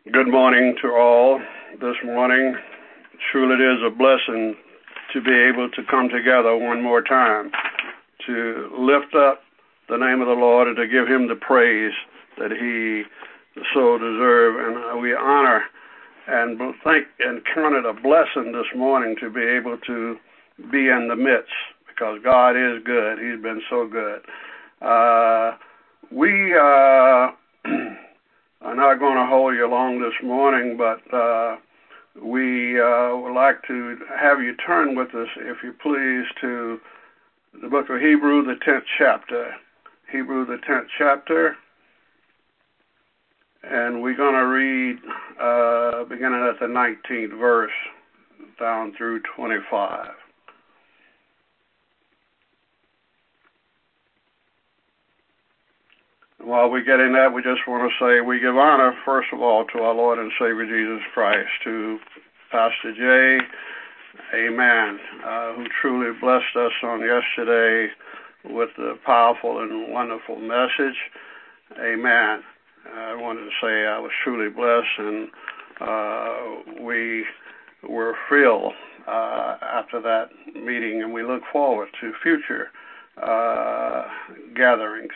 Good morning to all this morning. Truly it is a blessing to be able to come together one more time to lift up the name of the Lord and to give him the praise that he so deserves. And we honor and thank and count it a blessing this morning to be able to be in the midst, because God is good. He's been so good. We I'm not going to hold you long this morning, but we would like to have you turn with us, if you please, to the book of Hebrews, the 10th chapter. Hebrews, the 10th chapter. And we're going to read beginning at the 19th verse down through 25. While we get in that, we just want to say we give honor, first of all, to our Lord and Savior Jesus Christ, to Pastor Jay, amen, who truly blessed us on yesterday with a powerful and wonderful message, amen. I wanted to say I was truly blessed, and we were thrilled after that meeting, and we look forward to future gatherings.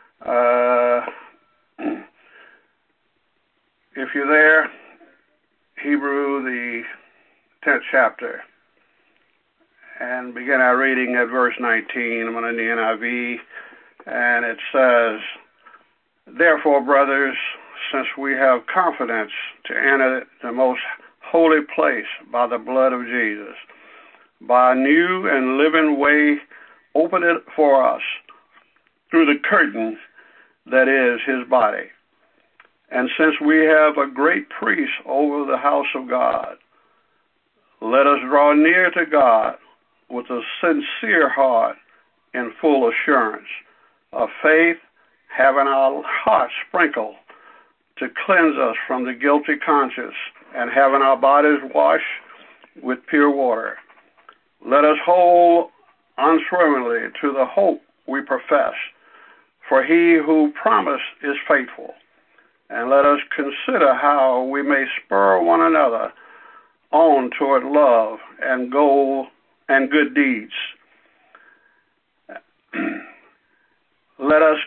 If you're there, Hebrew, the 10th chapter, and begin our reading at verse 19. I'm in the NIV, and it says, "Therefore, brothers, since we have confidence to enter the most holy place by the blood of Jesus, by a new and living way opened for us through the curtain that is his body. And since we have a great priest over the house of God, let us draw near to God with a sincere heart in full assurance of faith, having our hearts sprinkled to cleanse us from the guilty conscience, and having our bodies washed with pure water. Let us hold unswervingly to the hope we profess, for he who promised is faithful. And let us consider how we may spur one another on toward love and goal and good deeds. Let us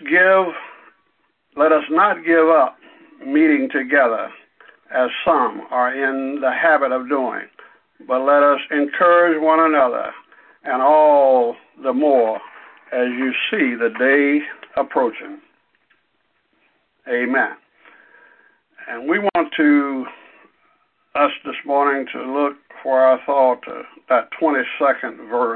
not give up meeting together, as some are in the habit of doing, but let us encourage one another, and all the more as you see the day approaching." Amen. And we want us this morning to look for our thought to that 22nd verse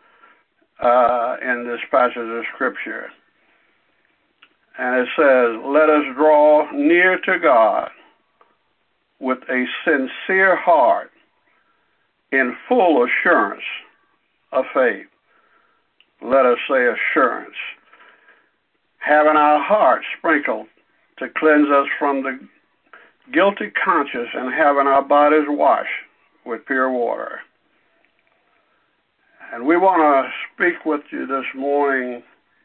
in this passage of Scripture. And it says, "Let us draw near to God with a sincere heart in full assurance of faith." Let us say assurance. "Having our hearts sprinkled to cleanse us from the guilty conscience, and having our bodies washed with pure water." And we want to speak with you this morning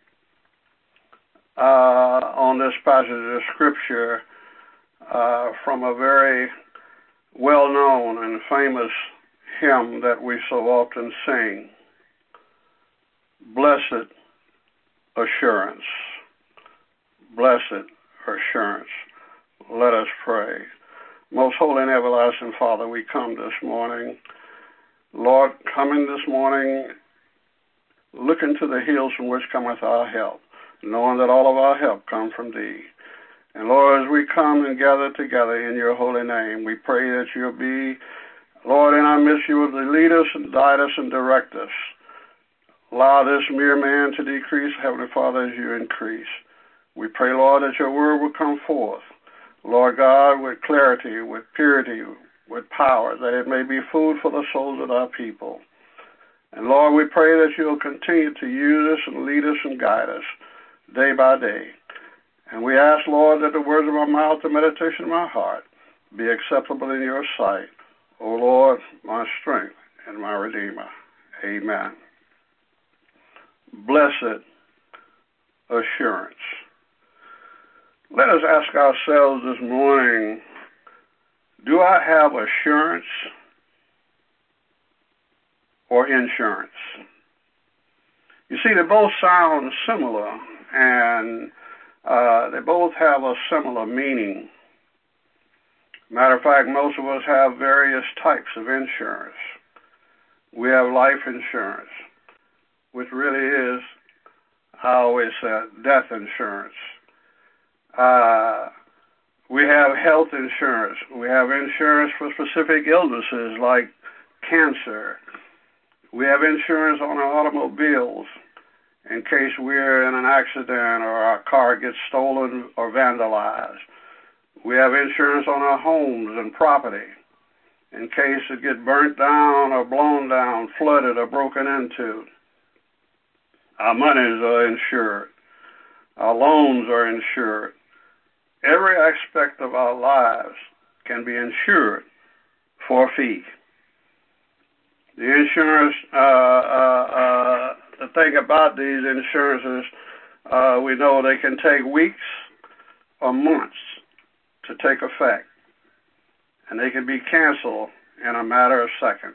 on this passage of Scripture from a very well-known and famous hymn that we so often sing, "Blessed Assurance." Blessed assurance. Let us pray. Most holy and everlasting Father, we come this morning. Lord, coming this morning, looking to the hills from which cometh our help, knowing that all of our help comes from thee. And Lord, as we come and gather together in your holy name, we pray that you'll be, Lord, in our midst, you will lead us and guide us and direct us. Allow this mere man to decrease, Heavenly Father, as you increase. We pray, Lord, that your word will come forth, Lord God, with clarity, with purity, with power, that it may be food for the souls of our people. And Lord, we pray that you'll continue to use us and lead us and guide us day by day. And we ask, Lord, that the words of my mouth, the meditation of my heart, be acceptable in your sight. O Lord, my strength and my Redeemer. Amen. Blessed assurance. Let us ask ourselves this morning, Do I have assurance or insurance? You see, they both sound similar, and they both have a similar meaning. Matter of fact, most of us have various types of insurance. We have life insurance, which really is, I always say, death insurance. We have health insurance. We have insurance for specific illnesses like cancer. We have insurance on our automobiles in case we're in an accident or our car gets stolen or vandalized. We have insurance on our homes and property in case it gets burnt down or blown down, flooded or broken into. Our monies are insured. Our loans are insured. Every aspect of our lives can be insured for a fee. The insurance, the thing about these insurances, we know they can take weeks or months to take effect, and they can be canceled in a matter of seconds.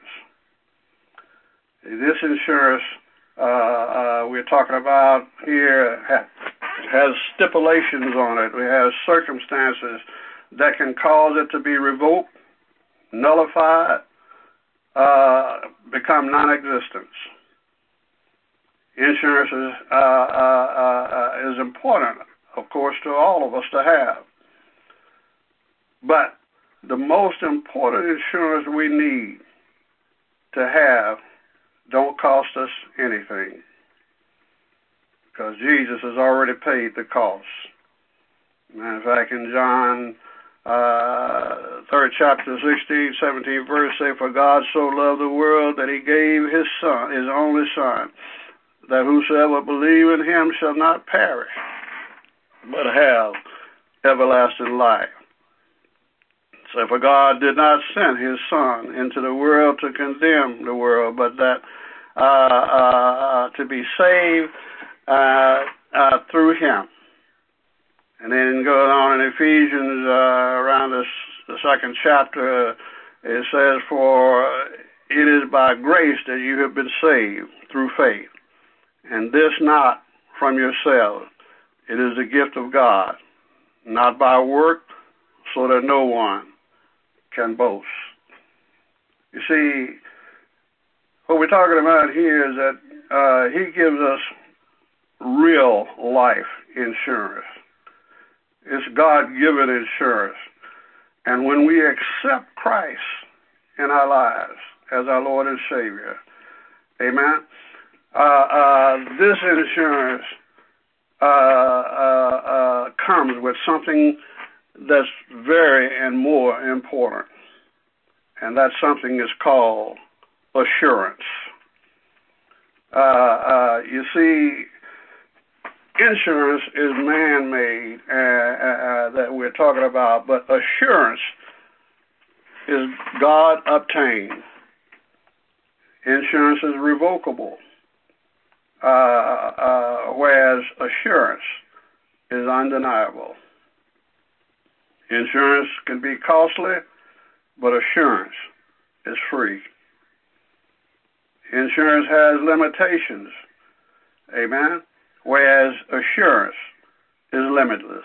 This insurance we're talking about here has stipulations on it. We have circumstances that can cause it to be revoked, nullified, become non-existent. Insurance is important, of course, to all of us to have. But the most important insurance we need to have don't cost us anything, because Jesus has already paid the cost. Matter of fact, in John 3rd chapter, 16, 17 verse, say, "For God so loved the world that he gave his Son, his only Son, that whosoever believe in him shall not perish, but have everlasting life." So, for God did not send his Son into the world to condemn the world, but that to be saved through him. And then going on in Ephesians, around the second chapter, it says, "For it is by grace that you have been saved through faith, and this not from yourselves. It is the gift of God, not by work, so that no one can boast." You see, what we're talking about here is that he gives us real life insurance. It's God-given insurance. And when we accept Christ in our lives as our Lord and Savior, amen, this insurance comes with something that's very and more important. And that something is called assurance. You see, insurance is man-made that we're talking about, but assurance is God-obtained. Insurance is revocable, whereas assurance is undeniable. Insurance can be costly, but assurance is free. Insurance has limitations, amen, whereas assurance is limitless.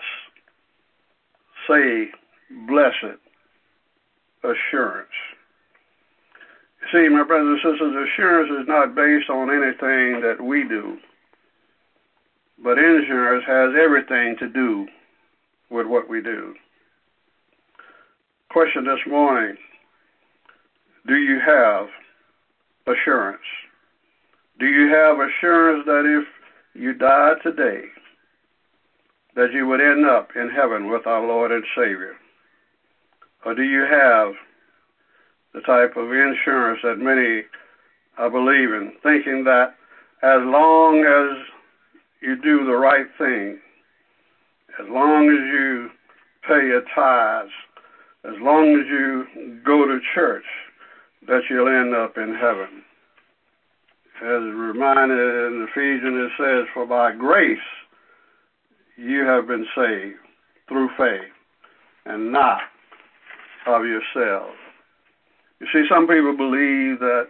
Say, blessed assurance. See, my brothers and sisters, assurance is not based on anything that we do, but insurance has everything to do with what we do. Question this morning: do you have assurance? Do you have assurance that if you died today, that you would end up in heaven with our Lord and Savior? Or do you have the type of insurance that many are believing, thinking that as long as you do the right thing, as long as you pay your tithes, as long as you go to church, that you'll end up in heaven? As reminded in Ephesians, it says, "For by grace you have been saved through faith, and not of yourselves. You see, some people believe that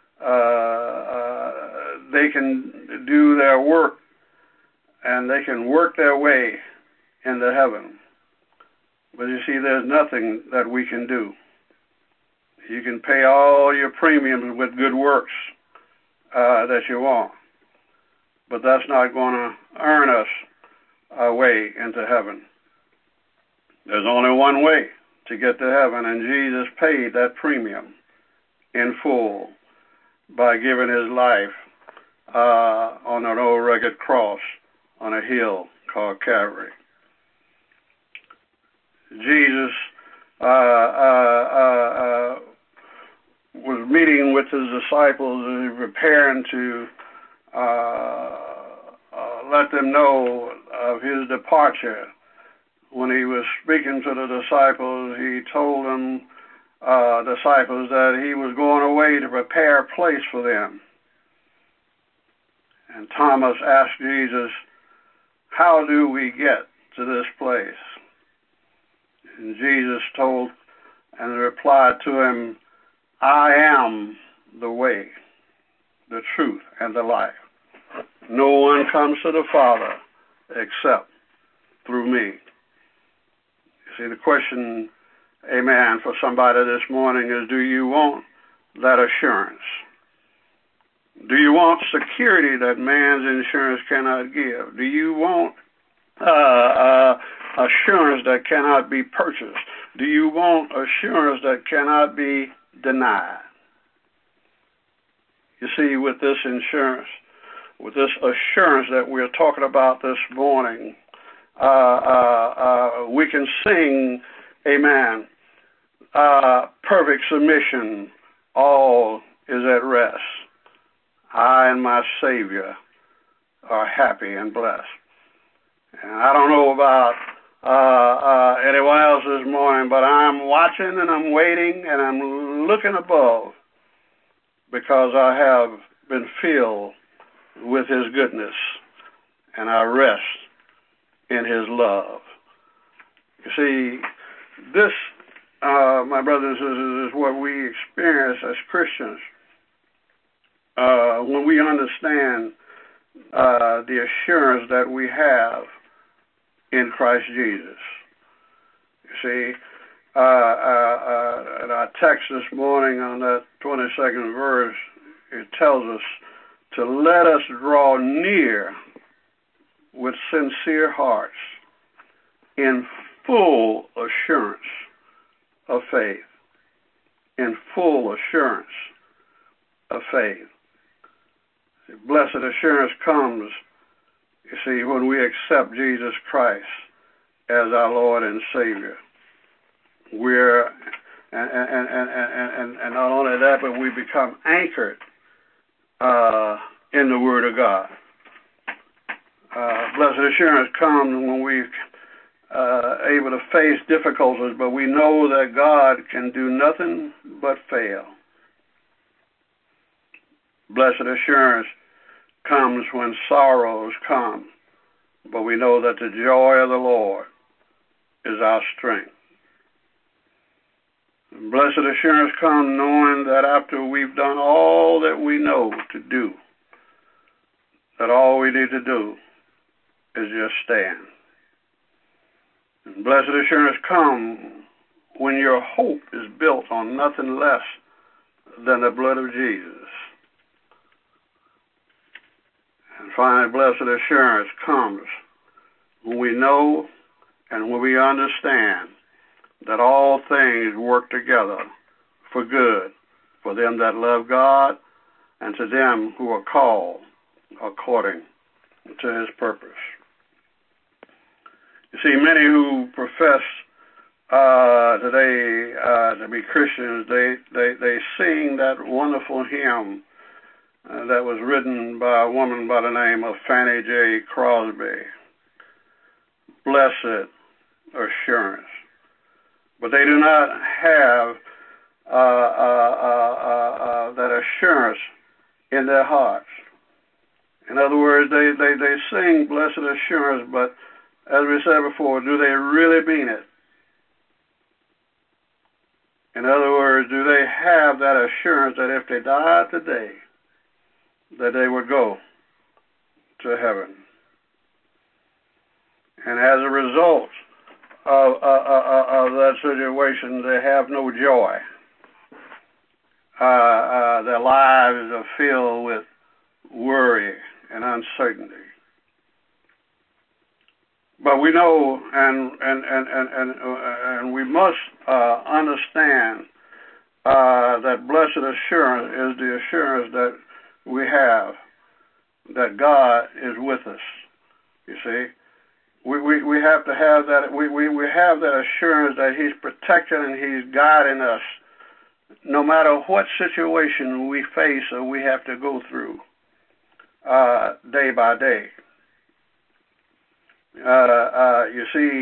they can do their work and they can work their way into heaven. But you see, there's nothing that we can do. You can pay all your premiums with good works that you want, but that's not going to earn us our way into heaven. There's only one way to get to heaven, and Jesus paid that premium in full by giving his life on an old rugged cross on a hill called Calvary. Jesus was meeting with his disciples and preparing to let them know of his departure. When he was speaking to the disciples, he told them, disciples, that he was going away to prepare a place for them. And Thomas asked Jesus, how do we get to this place? And Jesus told and replied to him, I am the way, the truth, and the life. No one comes to the Father except through me. You see, the question, amen, for somebody this morning is, do you want that assurance? Do you want security that man's insurance cannot give? Do you want assurance that cannot be purchased? Do you want assurance that cannot be denied? You see, with this insurance, with this assurance that we're talking about this morning, we can sing, amen, perfect submission, all is at rest. I and my Savior are happy and blessed. And I don't know about anyone else this morning, but I'm watching and I'm waiting and I'm looking above because I have been filled with his goodness and I rest in his love. You see, this, my brothers and sisters, is what we experience as Christians when we understand the assurance that we have in Christ Jesus. You see, in our text this morning on that 22nd verse, it tells us to let us draw near with sincere hearts in full assurance of faith. In full assurance of faith. Blessed assurance comes, you see, when we accept Jesus Christ as our Lord and Savior. We're, and not only that, but we become anchored in the Word of God. Blessed assurance comes when we're able to face difficulties, but we know that God can do nothing but fail. Blessed assurance comes when sorrows come, but we know that the joy of the Lord is our strength. And blessed assurance comes knowing that after we've done all that we know to do, that all we need to do is just stand. And blessed assurance comes when your hope is built on nothing less than the blood of Jesus. And finally, blessed assurance comes when we know and when we understand that all things work together for good for them that love God and to them who are called according to his purpose. You see, many who profess today to be Christians, they sing that wonderful hymn that was written by a woman by the name of Fannie J. Crosby. Blessed assurance. But they do not have that assurance in their hearts. In other words, they sing blessed assurance, but as we said before, do they really mean it? In other words, do they have that assurance that if they died today, that they would go to heaven? And as a result of that situation, they have no joy. Their lives are filled with worry and uncertainty. But we know, and we must understand that blessed assurance is the assurance that we have that God is with us. You see, we have to have that. We have that assurance that He's protecting and He's guiding us, no matter what situation we face or we have to go through, day by day. You see,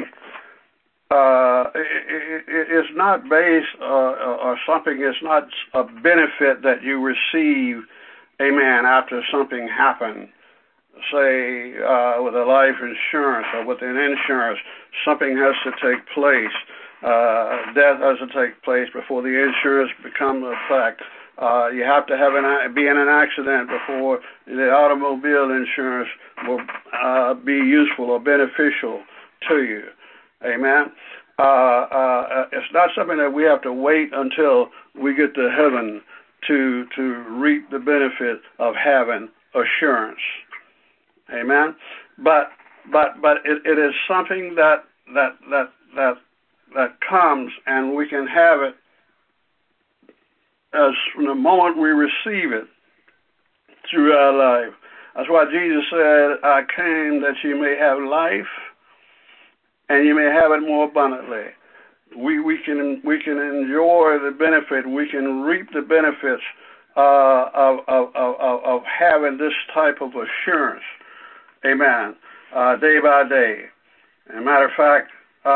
it's not based or something. It's not a benefit that you receive, amen, after something happened. Say with a life insurance or with an insurance, something has to take place. Death has to take place before the insurance becomes a fact. You have to be in an accident before the automobile insurance will be useful or beneficial to you. Amen. It's not something that we have to wait until we get to heaven to reap the benefit of having assurance. Amen. But it is something that comes, and we can have it as from the moment we receive it through our life. That's why Jesus said, I came that you may have life and you may have it more abundantly. We can enjoy the benefit, we can reap the benefits of having this type of assurance. Amen. Day by day. As a matter of fact,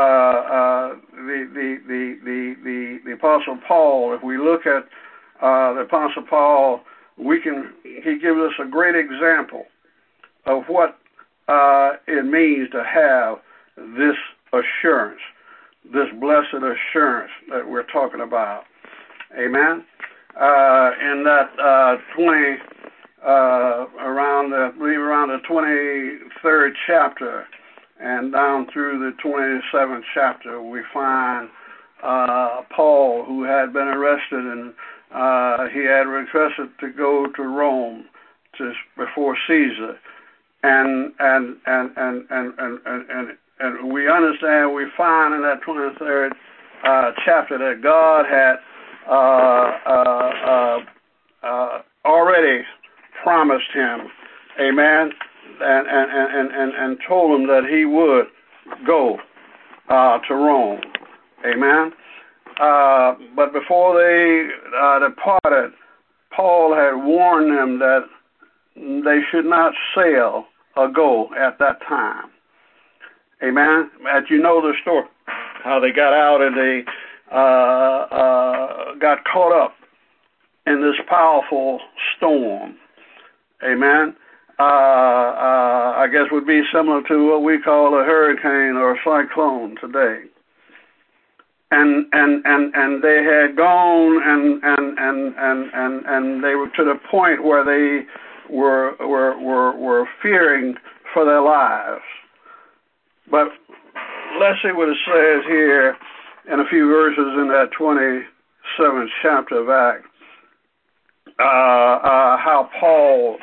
the Apostle Paul, if we look at the Apostle Paul, he gives us a great example of what it means to have this assurance, this blessed assurance that we're talking about. Amen. In that 20, around the 23rd chapter and down through the 27th chapter, we find Paul, who had been arrested, and he had requested to go to Rome before Caesar, and we understand, we find in that 23rd chapter that God had already promised him, amen, and told him that he would go to Rome, amen. But before they departed, Paul had warned them that they should not sail or go at that time. Amen. As you know the story, how they got out and they got caught up in this powerful storm. Amen. I guess would be similar to what we call a hurricane or a cyclone today. And they had gone and they were to the point where they were fearing for their lives. But let's see what it says here in a few verses in that 27th chapter of Acts. How Paul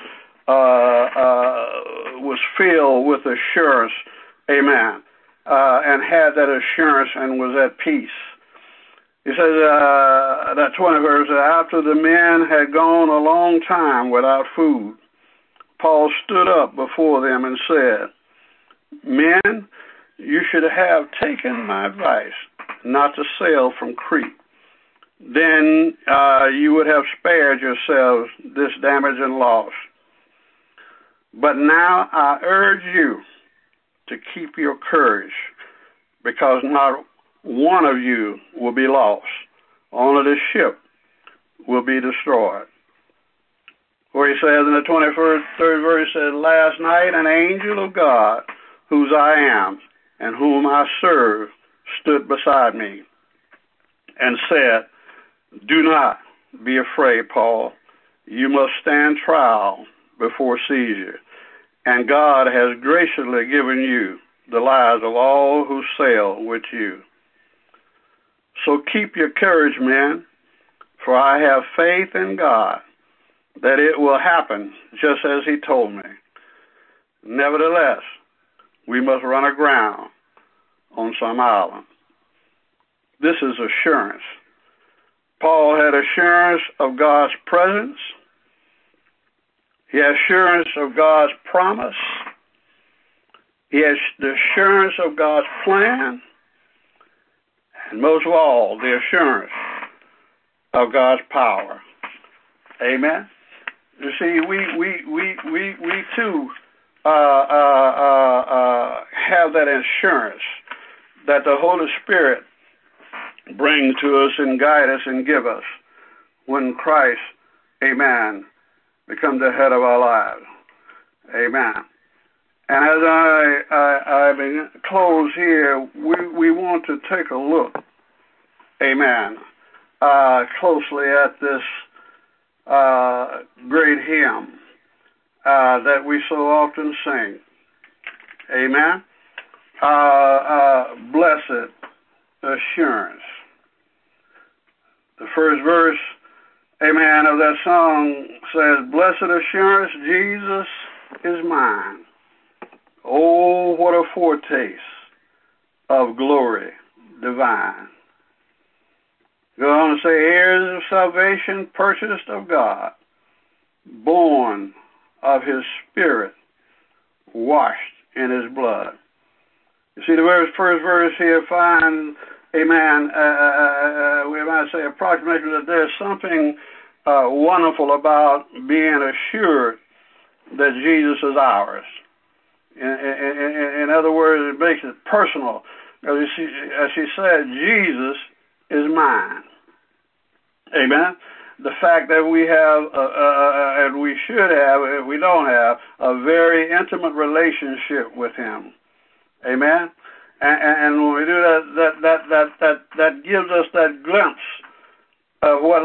was filled with assurance, amen, and had that assurance and was at peace. He says, that 20th verse, after the men had gone a long time without food, Paul stood up before them and said, men, you should have taken my advice not to sail from Crete. Then you would have spared yourselves this damage and loss. But now I urge you to keep your courage, because not one of you will be lost. Only the ship will be destroyed. Where he says in the 23rd verse, says, last night an angel of God, whose I am and whom I serve, stood beside me and said, Do not be afraid, Paul. You must stand trial before Caesar, and God has graciously given you the lives of all who sail with you. So keep your courage, men, for I have faith in God that it will happen just as he told me. Nevertheless, we must run aground on some island. This is assurance. Paul had assurance of God's presence. He had assurance of God's promise. He has the assurance of God's plan. And most of all, the assurance of God's power. Amen. You see, we too have that assurance that the Holy Spirit brings to us and guide us and give us when Christ, amen, becomes the head of our lives. Amen. And as I close here, we want to take a look, amen, closely at this great hymn that we so often sing. Amen. Blessed assurance. The first verse, amen, of that song says, blessed assurance, Jesus is mine. Oh, what a foretaste of glory divine. Go on to say, heirs of salvation, purchased of God, born of his Spirit, washed in his blood. You see, the first verse here finds, amen, we might say approximately that there's something wonderful about being assured that Jesus is ours. In other words, it makes it personal. As she said, Jesus is mine. Amen. The fact that we have, and we should have, if we don't have, a very intimate relationship with him. Amen. And when we do that gives us that glimpse of what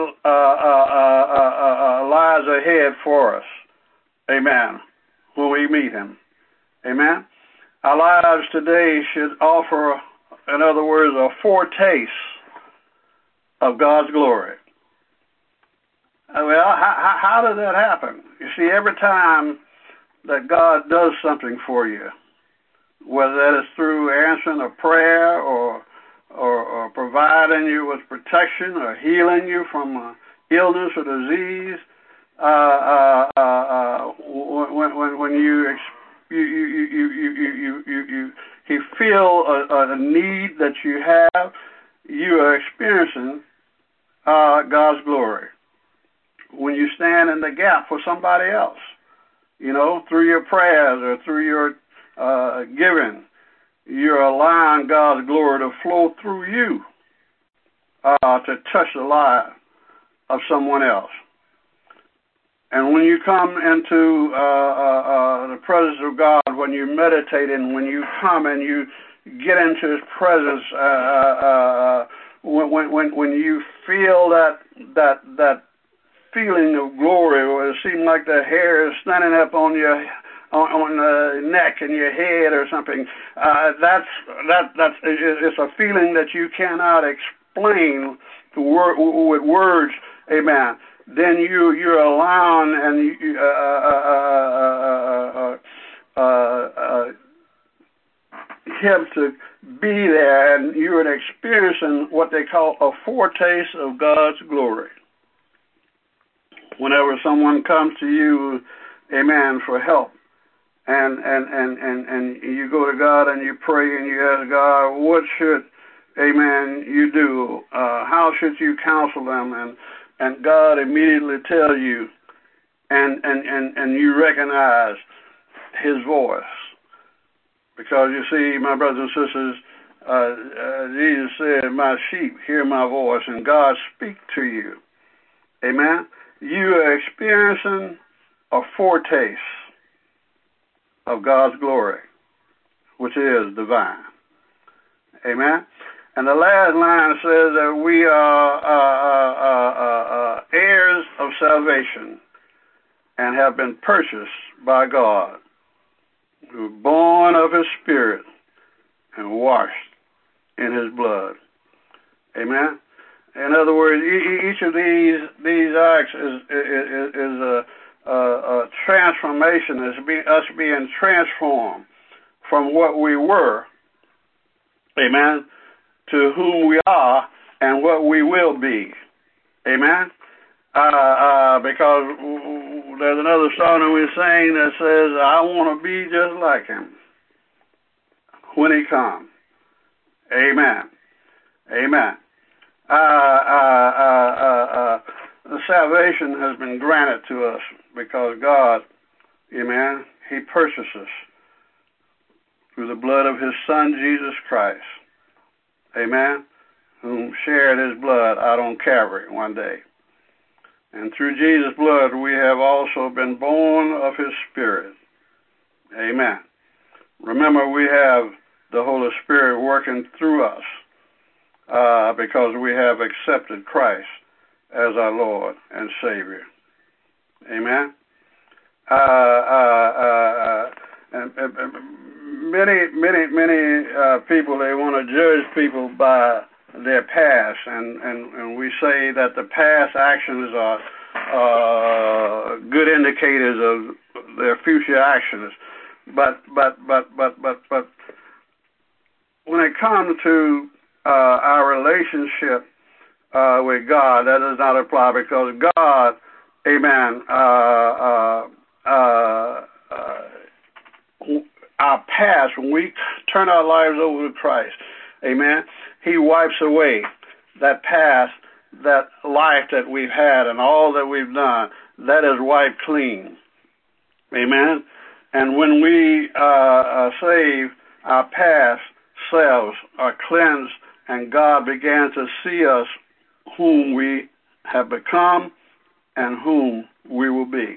lies ahead for us. Amen. When we meet him. Amen. Our lives today should offer, in other words, a foretaste of God's glory. Well, how does that happen? You see, every time that God does something for you, whether that is through answering a prayer or providing you with protection or healing you from illness or disease, when you feel a need that you have, you are experiencing God's glory. When you stand in the gap for somebody else, through your prayers or through your giving, you're allowing God's glory to flow through you to touch the life of someone else. And when you come into the presence of God, when you meditate and when you come and you get into his presence, when you feel that feeling of glory, where it seems like the hair is standing up on your on the neck and your head or something, it's a feeling that you cannot explain with words. Amen. Then you're allowing and him to be there, and you're experiencing what they call a foretaste of God's glory. Whenever someone comes to you, amen, for help, and you go to God and you pray and you ask God, what should, amen, you do? How should you counsel them? And God immediately tells you, and you recognize his voice. Because you see, my brothers and sisters, Jesus said, my sheep hear my voice, and God speaks to you. Amen? You are experiencing a foretaste of God's glory, which is divine. Amen? And the last line says that we are heirs of salvation and have been purchased by God. We were born of his Spirit and washed in his blood. Amen. In other words, each of these acts is a transformation, is us being transformed from what we were, amen, to whom we are and what we will be, amen. Because there's another song that we sing that says, "I want to be just like him when he comes." Amen. Amen. The salvation has been granted to us because God, amen, he purchased us through the blood of his Son, Jesus Christ, amen, whom shared his blood out on Calvary one day. And through Jesus' blood, we have also been born of his Spirit, amen. Remember, we have the Holy Spirit working through us because we have accepted Christ as our Lord and Savior. Amen. And many people, they want to judge people by their past, and we say that the past actions are good indicators of their future actions. But when it comes to our relationship with God, that does not apply, because God, amen, our past, when we turn our lives over to Christ, amen, he wipes away that past, that life that we've had and all that we've done, that is wiped clean. Amen. And when we save, our past selves are cleansed, and God began to see us whom we have become and whom we will be.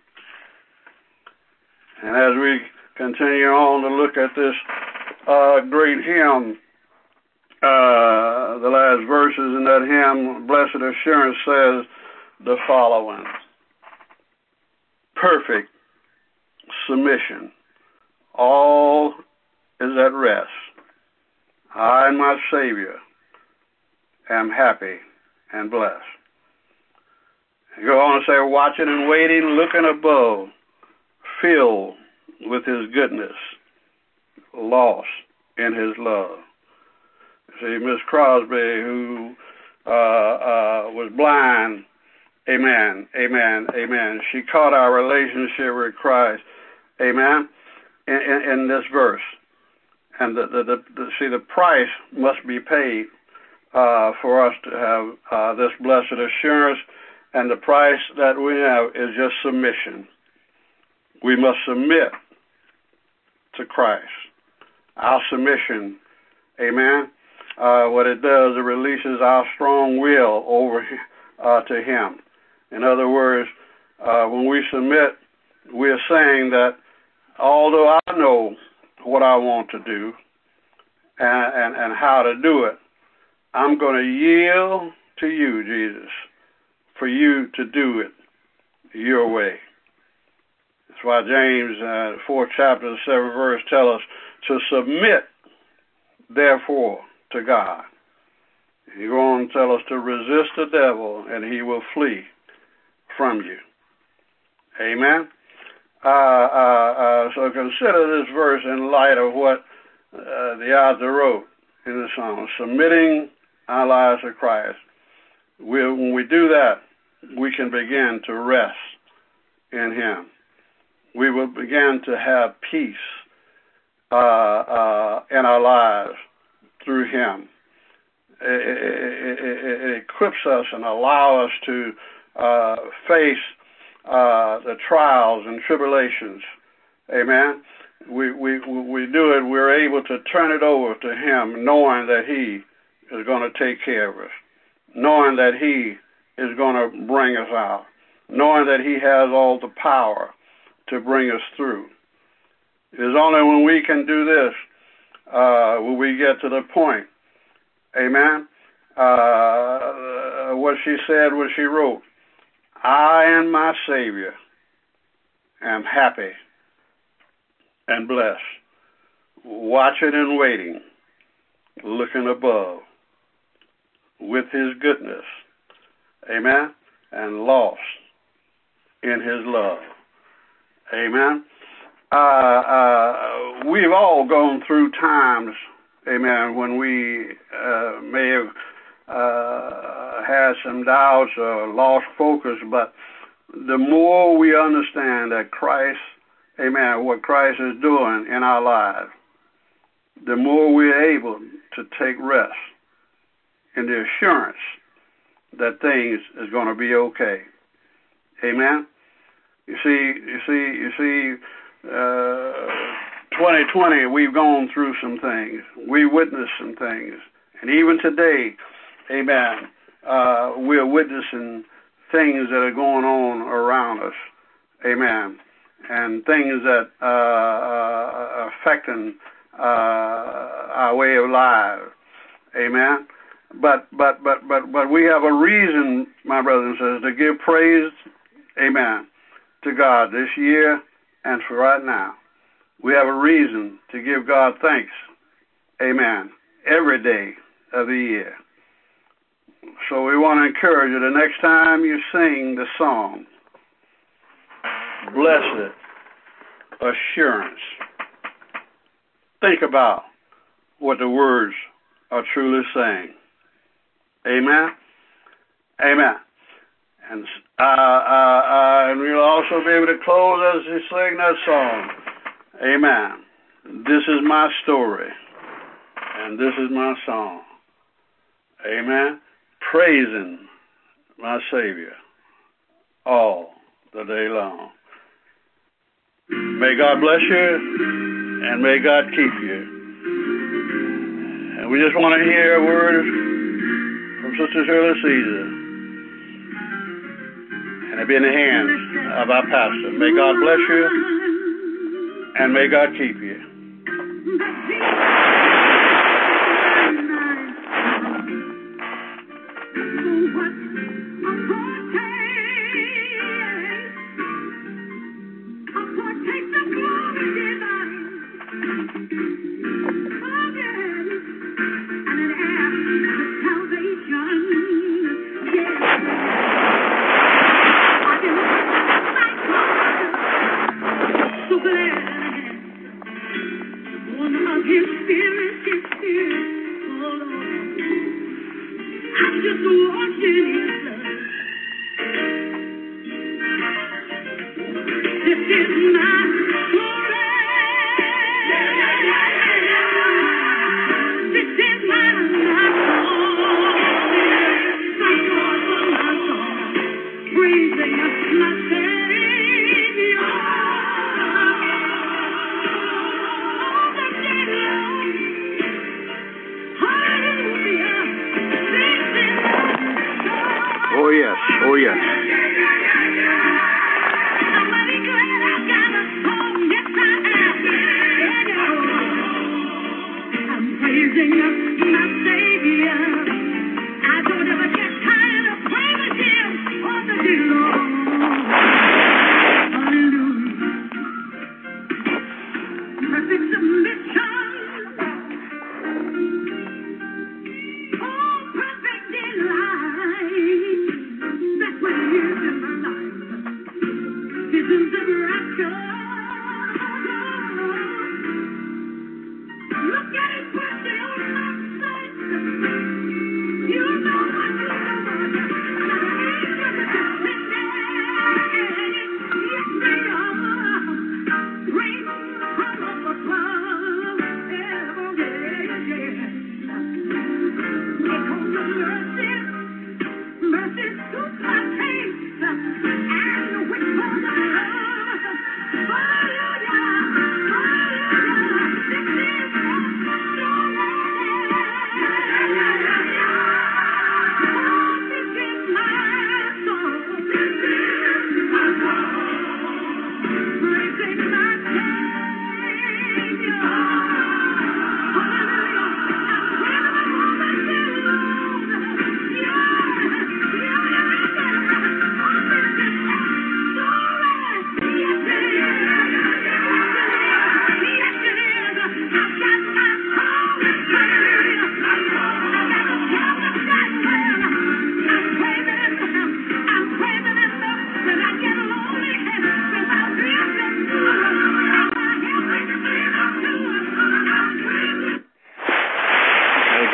And as we continue on to look at this great hymn, the last verses in that hymn, Blessed Assurance, says the following: perfect submission, all is at rest. I and my Savior am happy and blessed. You go on and say, watching and waiting, looking above, filled with his goodness, lost in his love. See, Miss Crosby, who was blind, amen, she caught our relationship with Christ, amen, in this verse. And the price must be paid for us to have this blessed assurance, and the price that we have is just submission. We must submit to Christ. Our submission, amen, what it does, it releases our strong will over to him. In other words, when we submit, we're saying that although I know what I want to do and how to do it, I'm going to yield to you, Jesus, for you to do it your way. That's why James, 4th chapter, 7th verse, tell us to submit, therefore, to God. He go on and tell us to resist the devil, and he will flee from you. Amen. So consider this verse in light of what the author wrote in the song, submitting our lives to Christ. When we do that, we can begin to rest in him. We will begin to have peace in our lives through him. It equips us and allows us to face the trials and tribulations. Amen. We do it. We're able to turn it over to him, knowing that he is going to take care of us, knowing that he is going to bring us out, knowing that he has all the power to bring us through. It is only when we can do this will we get to the point Amen. What she said, what she wrote. I and my Savior am happy and blessed, watching and waiting, looking above, with his goodness, amen, and lost in his love, amen. We've all gone through times, amen, when we may have had some doubts or lost focus, but the more we understand that Christ, amen, what Christ is doing in our lives, the more we're able to take rest in the assurance that things is going to be okay. Amen. You see, 2020, we've gone through some things. We witnessed some things. And even today, amen, we're witnessing things that are going on around us. Amen. And things that are affecting our way of life. Amen. But we have a reason, my brothers and sisters, to give praise, amen, to God this year and for right now. We have a reason to give God thanks, amen, every day of the year. So we want to encourage you, the next time you sing the song, Blessed Assurance, think about what the words are truly saying. Amen? Amen. And we'll also be able to close as you sing that song. Amen. This is my story, and this is my song. Amen. Praising my Savior all the day long. May God bless you, and may God keep you. And we just want to hear a word from Sister Shirley Caesar, and it'll be in the hands of our pastor. May God bless you, and may God keep you. Oh, yes. When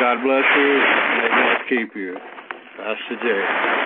God bless you. May God keep you. Pastor Jay.